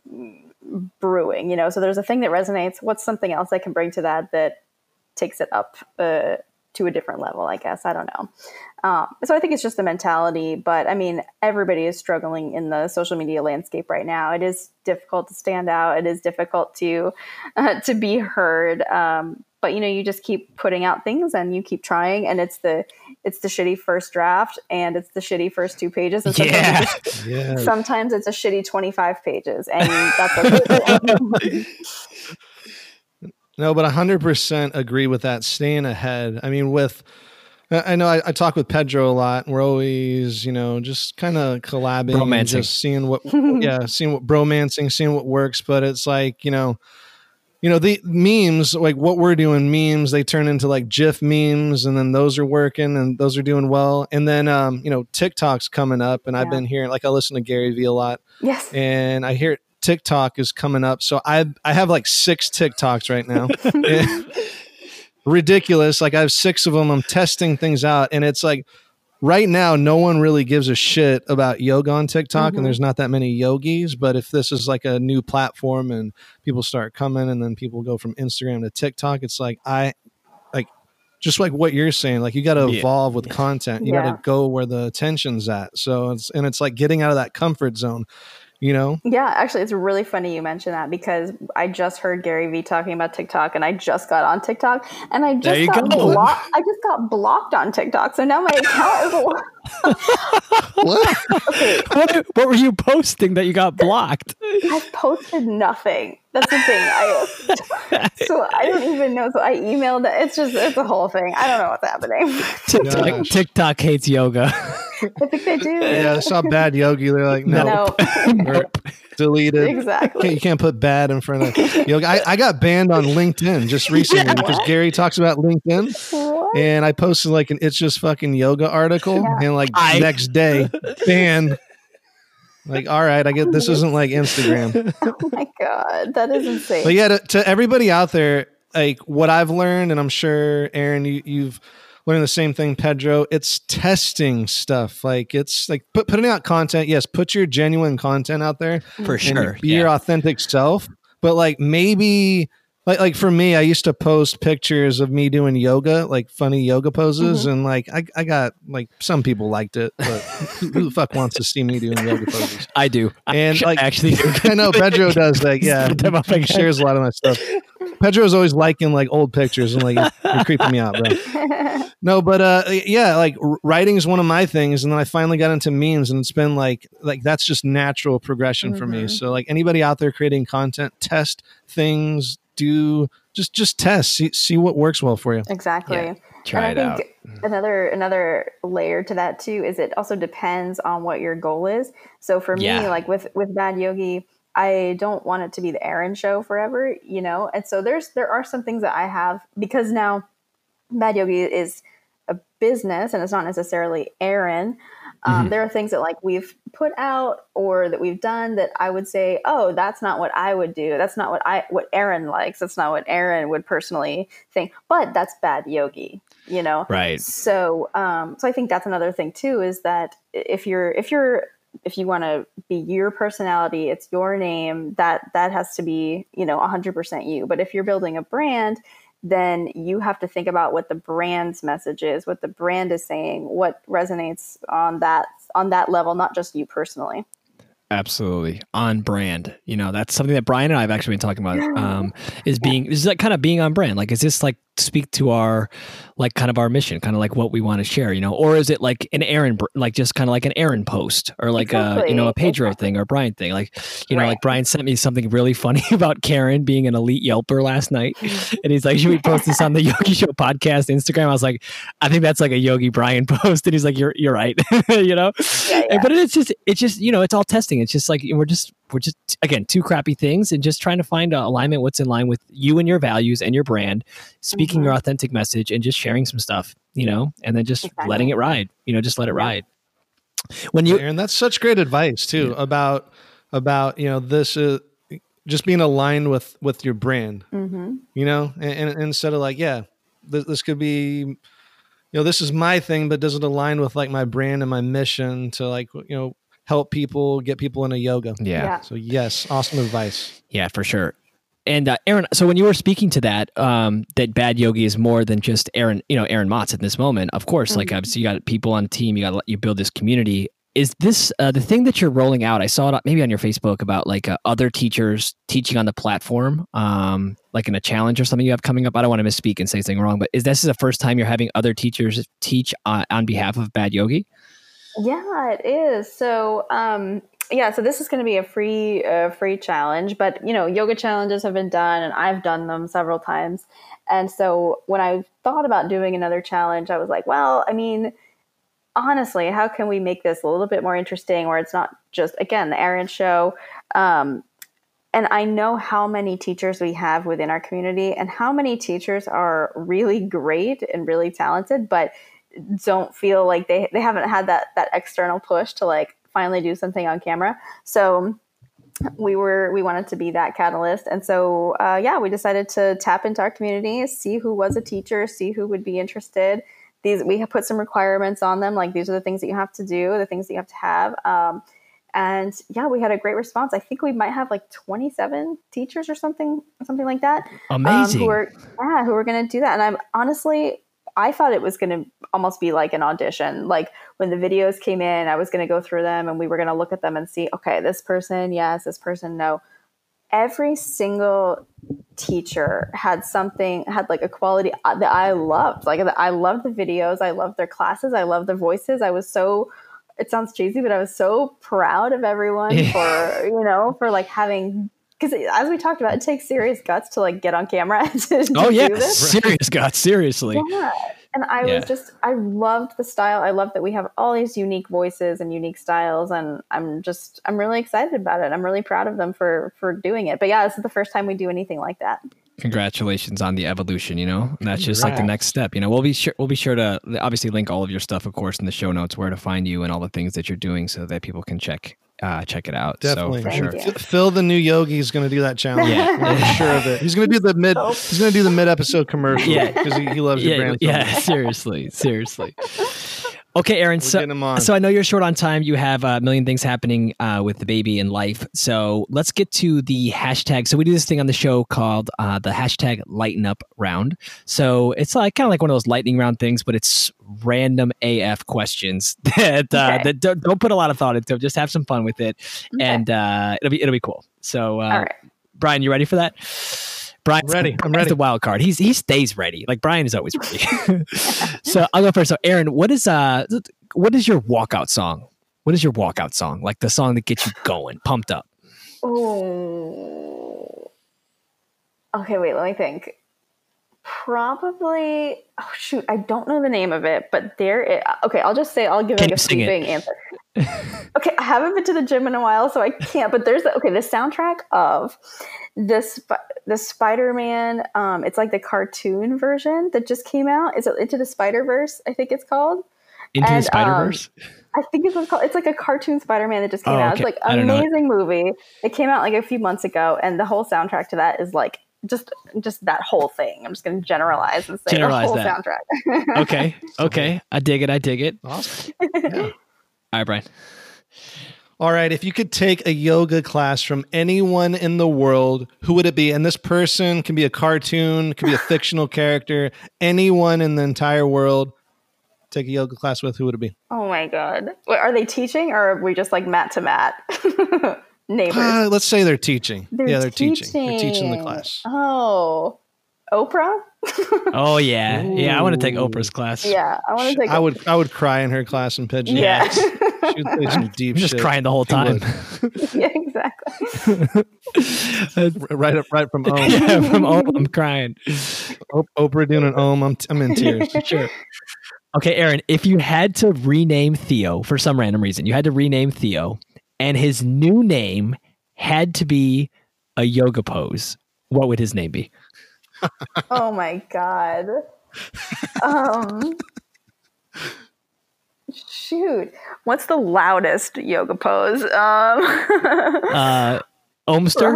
brewing, so there's a thing that resonates. What's something else I can bring to that takes it up to a different level, I guess. I don't know. So I think it's just the mentality, but I mean, everybody is struggling in the social media landscape right now. It is difficult to stand out. It is difficult to be heard. But you just keep putting out things and you keep trying, and it's the shitty first draft and it's the shitty first 2 pages. And sometimes it's a shitty 25 pages, and that's okay. No, but 100% agree with that. Staying ahead. I mean, I know I talk with Pedro a lot, and we're always, just kind of collabing, and just seeing what bromancing, seeing what works. But it's the memes, what we're doing, memes, they turn into GIF memes, and then those are working and those are doing well. And then, TikTok's coming up, and I've been hearing, I listen to Gary Vee a lot. Yes. And I hear TikTok is coming up. So I have 6 TikToks right now. Ridiculous. I have 6 of them. I'm testing things out. And it's right now, no one really gives a shit about yoga on TikTok, and there's not that many yogis. But if this is a new platform and people start coming, and then people go from Instagram to TikTok, it's just like what you're saying, like you got to Yeah. evolve with content. You got Yeah. to go where the attention's at. So it's like getting out of that comfort zone, you know? Yeah, actually, it's really funny you mentioned that because I just heard Gary Vee talking about TikTok, and I just got on TikTok, and I There just you got go. blocked. I just got blocked on TikTok, so now my account is What? okay. What were you posting that you got blocked? I've posted nothing. That's the thing. So I don't even know. So I emailed it. It's a whole thing. I don't know what's happening. Gosh. TikTok hates yoga. I think they do. Yeah, I saw bad yogi. They're like, no, No. deleted. Exactly. You can't put bad in front of yoga. I got banned on LinkedIn just recently because Gary talks about LinkedIn. What? And I posted like an It's Just Fucking Yoga article, Yeah. and like next day, banned. Like, all right, I get this isn't like Instagram. Oh my God, that is insane. But yeah, to everybody out there, like what I've learned, and I'm sure Aaron, you've learned the same thing, Pedro. It's testing stuff. Like it's like putting out content. Yes, put your genuine content out there For sure. Be your authentic self. But like maybe. Like for me, I used to post pictures of me doing yoga, like funny yoga poses, and like I got like some people liked it, but who the fuck wants to see me doing yoga poses? I do. And like actually do. I know Pedro does. Like yeah, he shares a lot of my stuff. Pedro's always liking like old pictures and like you're creeping me out, bro. No, but yeah, like writing is one of my things, and then I finally got into memes, and it's been like that's just natural progression for me. So like anybody out there creating content, test things. Do just test, see what works well for you. Exactly. Yeah, try and I think out. another layer to that too is it also depends on what your goal is. So for me, like with Bad Yogi, I don't want it to be the Aaron show forever, you know? And so there are some things that I have because now Bad Yogi is a business and it's not necessarily Aaron. There are things that like we've put out or that we've done that I would say, oh, that's not what I would do. That's not what Aaron likes. That's not what Aaron would personally think, but that's Bad Yogi, you know? Right. So, so I think that's another thing too, is that if you want to be your personality, it's your name, that has to be, 100% you. But if you're building a brand, then you have to think about what the brand's message is, what the brand is saying, what resonates on that level, not just you personally. Absolutely. On brand. That's something that Brian and I have actually been talking about, is like kind of being on brand. Like, is this like speak to our, like kind of our mission, kind of like what we want to share, or is it like an Aaron, like just kind of like an Aaron post or like a Pedro thing or Brian thing? Like, like Brian sent me something really funny about Karen being an elite Yelper last night. And he's like, should we post this on the Yogi Show podcast Instagram? I was like, I think that's like a Yogi Brian post. And he's like, you're right. Yeah. But it's just, it's all testing. It's just like, we're just again, two crappy things and just trying to find alignment, what's in line with you and your values and your brand, speaking your authentic message and just sharing some stuff, and then just letting it ride, just let it ride. Aaron, that's such great advice too about, this just being aligned with your brand, and instead of like, this could be, this is my thing, but does it align with like my brand and my mission to like, help people, get people into yoga. Yeah. So yes, awesome advice. Yeah, for sure. And Aaron, so when you were speaking to that, that Bad Yogi is more than just Aaron, Aaron Motts in this moment, of course, like obviously you got people on the team, you build this community. Is this the thing that you're rolling out? I saw it maybe on your Facebook about like other teachers teaching on the platform, like in a challenge or something you have coming up. I don't want to misspeak and say something wrong, but is this the first time you're having other teachers teach on behalf of Bad Yogi? Yeah, it is. So, so this is going to be a free challenge, but yoga challenges have been done and I've done them several times. And so when I thought about doing another challenge, I was like, well, I mean, honestly, how can we make this a little bit more interesting where it's not just, again, the Aaron show? And I know how many teachers we have within our community and how many teachers are really great and really talented, but don't feel like they haven't had that external push to like finally do something on camera. So we wanted to be that catalyst. And so, we decided to tap into our community, see who was a teacher, see who would be interested. We have put some requirements on them. Like, these are the things that you have to do, the things that you have to have. And we had a great response. I think we might have like 27 teachers or something like that. Amazing. Who are going to do that. And I'm honestly, I thought it was going to almost be like an audition. Like when the videos came in, I was going to go through them and we were going to look at them and see, okay, this person, yes, this person, no. Every single teacher had like a quality that I loved. Like I loved the videos. I loved their classes. I loved their voices. It sounds cheesy, but I was so proud of everyone for like having, because as we talked about, it takes serious guts to like get on camera to do this. Serious guts, seriously. Yeah. And I loved the style. I love that we have all these unique voices and unique styles. And I'm really excited about it. I'm really proud of them for doing it. But yeah, this is the first time we do anything like that. Congratulations on the evolution, and that's just like the next step. We'll be sure to obviously link all of your stuff, of course, in the show notes, where to find you and all the things that you're doing so that people can check it out. Definitely. So for sure. Phil, the new yogi, is going to do that challenge. Yeah, I'm sure of it. He's going to do the mid episode commercial. Yeah, because he loves your brand. Yeah, seriously. Okay, Aaron. So I know you're short on time. You have a million things happening with the baby and life. So let's get to the hashtag. So we do this thing on the show called the hashtag Lighten Up Round. So it's like kind of like one of those lightning round things, but it's random AF questions that don't put a lot of thought into. Just have some fun with it, and it'll be cool. So, all right. Brian, you ready for that? Brian's ready. I'm ready. The wild card. He stays ready. Like Brian is always ready. So I'll go first. So Aaron, what is your walkout song? What is your walkout song? Like the song that gets you going, pumped up. Oh. Okay, wait, let me think. Probably. Oh shoot, I don't know the name of it, but I'll just say I'll give like a sweeping answer. Okay, I haven't been to the gym in a while, so I can't. But there's the soundtrack of the Spider-Man. It's like the cartoon version that just came out. Is it Into the Spider-Verse? I think it's called. Into the Spider-Verse. I think it's called. It's like a cartoon Spider-Man that just came out. It's like an amazing movie. It came out like a few months ago, and the whole soundtrack to that is like just that whole thing. I'm just going to generalize and say the whole soundtrack. Okay. I dig it. Awesome. Yeah. All right, Brian. All right. If you could take a yoga class from anyone in the world, who would it be? And this person can be a cartoon, can be a fictional character, anyone in the entire world. Take a yoga class with, who would it be? Oh my God. Wait, are they teaching, or are we just like mat to mat? Neighbors. Let's say they're teaching. They're teaching. They're teaching the class. Oh, Oprah. Oh yeah. Ooh. Yeah. I want to take Oprah's class. Yeah, I want to take. I would cry in her class in Pigeon. Yeah. She'd say some deep shit. Just crying the whole time. Yeah, exactly. right from Om. Yeah, from Om, I'm crying. Oprah doing an Om, I'm in tears. Sure. Okay, Aaron, if you had to rename Theo for some random reason, and his new name had to be a yoga pose, what would his name be? Oh my God. Shoot. What's the loudest yoga pose? Omster?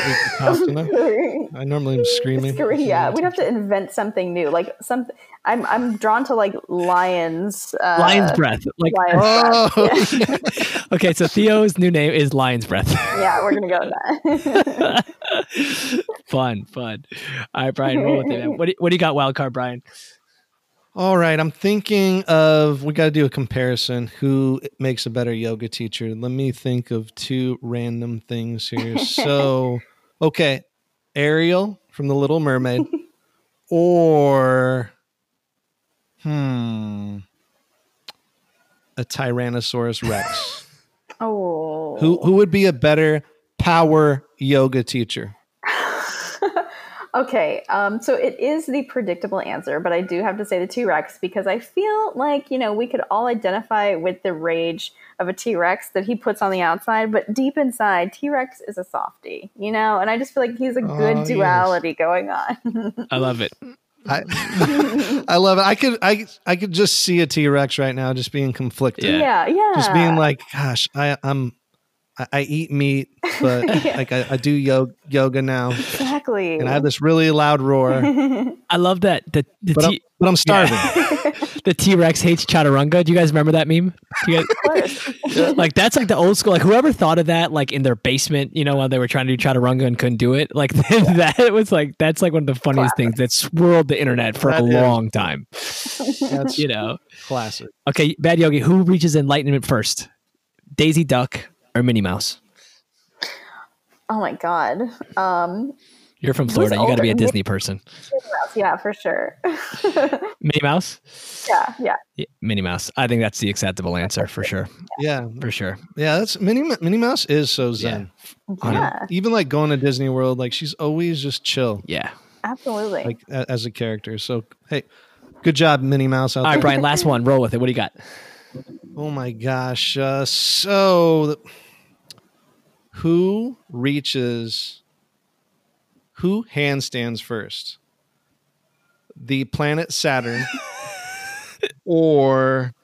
I normally am screaming. Yeah, we'd have to invent something new. Like I'm drawn to like lion's breath. Like lion's breath. Yeah. Okay, so Theo's new name is Lion's Breath. Yeah, we're gonna go with that. Fun. All right, Brian, roll with it, man. What do you got, wild card, Brian? All right, I'm thinking of, we got to do a comparison. Who makes a better yoga teacher? Let me think of two random things here. So, okay, Ariel from The Little Mermaid, or a Tyrannosaurus Rex. Oh, who would be a better power yoga teacher? Okay, so it is the predictable answer, but I do have to say the T-Rex because I feel like, we could all identify with the rage of a T-Rex that he puts on the outside, but deep inside, T-Rex is a softie, and I just feel like he's a good duality going on. I love it. I love it. I could just see a T-Rex right now just being conflicted. Yeah. Just being like, gosh, I eat meat, but like I do yoga now. Exactly. And I have this really loud roar. I love that. But I'm starving. The T-Rex hates chaturanga. Do you guys remember that meme? Like that's like the old school. Like whoever thought of that, like in their basement, you know, while they were trying to do chaturanga and couldn't do it. Like that was like that's like one of the funniest things that swirled the internet for a long time. That's you know, classic. Okay, Bad Yogi, who reaches enlightenment first, Daisy Duck or Minnie Mouse? Oh my God. You're from Florida. You got to be a Disney person. Yeah, for sure. Minnie Mouse? Yeah. Minnie Mouse. I think that's the acceptable answer for sure. Yeah, for sure. Yeah, that's Minnie Mouse is so zen. Yeah. Even like going to Disney World, like she's always just chill. Yeah, absolutely. Like as a character. So hey, good job, Minnie Mouse. All right, Brian. Last one. Roll with it. What do you got? Oh my gosh. So who handstands first? The planet Saturn or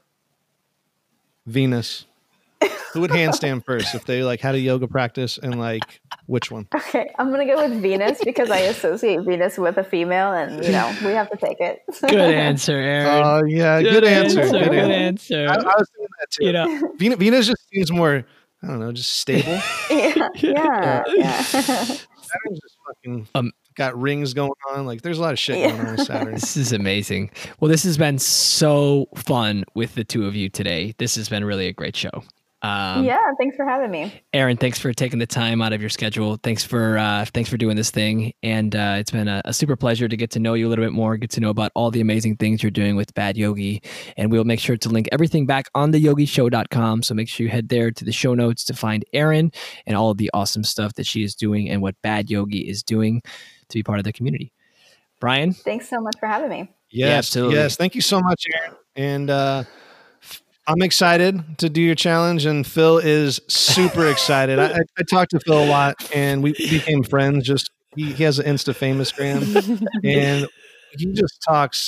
Venus? Who would handstand first if they like had a yoga practice, and like which one? Okay, I'm gonna go with Venus because I associate Venus with a female, and you know we have to take it. Good answer, Aaron. Oh yeah, good answer. Good answer. I was thinking that too. You know, Venus just seems more, I don't know, just stable. Yeah. Saturn's just fucking got rings going on. Like there's a lot of shit going on with Saturn. This is amazing. Well, this has been so fun with the two of you today. This has been really a great show. Thanks for having me, Aaron. Thanks for taking the time out of your schedule. Thanks for doing this thing, and it's been a super pleasure to get to know you a little bit more, get to know about all the amazing things you're doing with Bad Yogi, and we'll make sure to link everything back on theyogishow.com. So make sure you head there to the show notes to find Erin and all of the awesome stuff that she is doing and what Bad Yogi is doing to be part of the community. Brian, thanks so much for having me. Yes, absolutely. Yes, thank you so much, Aaron. And I'm excited to do your challenge, and Phil is super excited. I talked to Phil a lot, and we became friends. Just he has an Insta Famousgram, and he just talks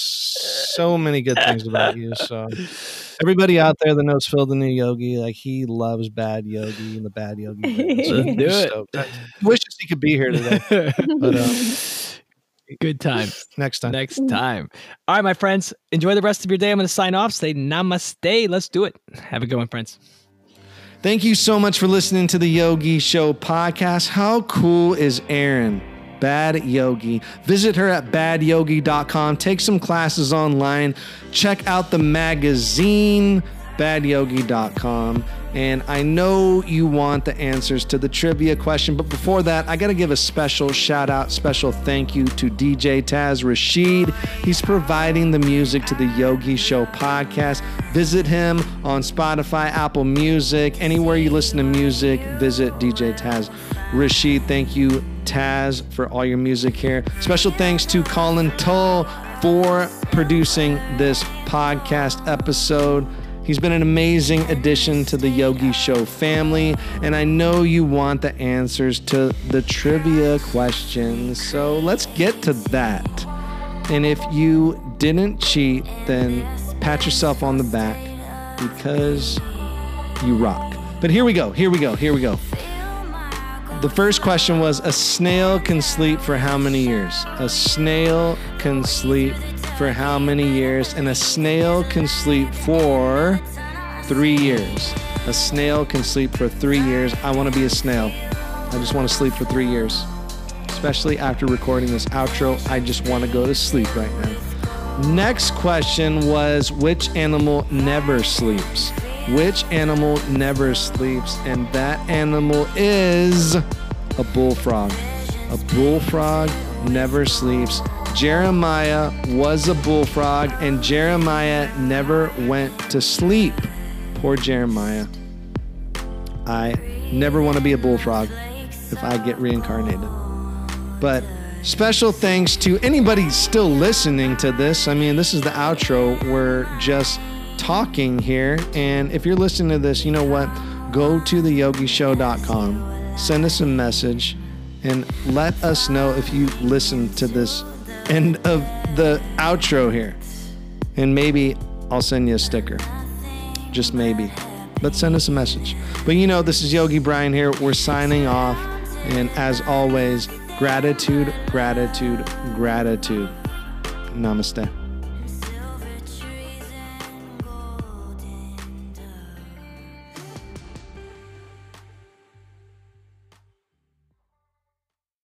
so many good things about you. So everybody out there that knows Phil the New Yogi, like he loves Bad Yogi and the Bad Yogi. So Let's do it. I wishes he could be here today, but good time. Next time. All right, my friends. Enjoy the rest of your day. I'm going to sign off. Say namaste. Let's do it. Have a good one, friends. Thank you so much for listening to the Yogi Show podcast. How cool is Erin? Bad Yogi. Visit her at badyogi.com. Take some classes online. Check out the magazine, badyogi.com. And I know you want the answers to the trivia question, but before that, I got to give a special shout out, special thank you to DJ Taz Rashid. He's providing the music to the Yogi Show podcast. Visit him on Spotify, Apple Music, anywhere you listen to music, visit DJ Taz Rashid. Thank you, Taz, for all your music here. Special thanks to Colin Tull for producing this podcast episode. He's been an amazing addition to the Yogi Show family, and I know you want the answers to the trivia questions, so let's get to that. And if you didn't cheat, then pat yourself on the back because you rock. But here we go. The first question was, a snail can sleep for how many years? A snail can sleep for how many years? And a snail can sleep for 3 years. A snail can sleep for 3 years. I want to be a snail. I just want to sleep for 3 years. Especially after recording this outro, I just want to go to sleep right now. Next question was, which animal never sleeps? Which animal never sleeps? And that animal is a bullfrog. A bullfrog never sleeps. Jeremiah was a bullfrog, and Jeremiah never went to sleep. Poor Jeremiah. I never want to be a bullfrog if I get reincarnated. But special thanks to anybody still listening to this. I mean, this is the outro. We're just talking here. And if you're listening to this, you know what? Go to theyogishow.com. Send us a message and let us know if you listen to this end of the outro here. And maybe I'll send you a sticker. Just maybe. But send us a message. But you know, this is Yogi Brian here. We're signing off. And as always, gratitude, gratitude, gratitude. Namaste.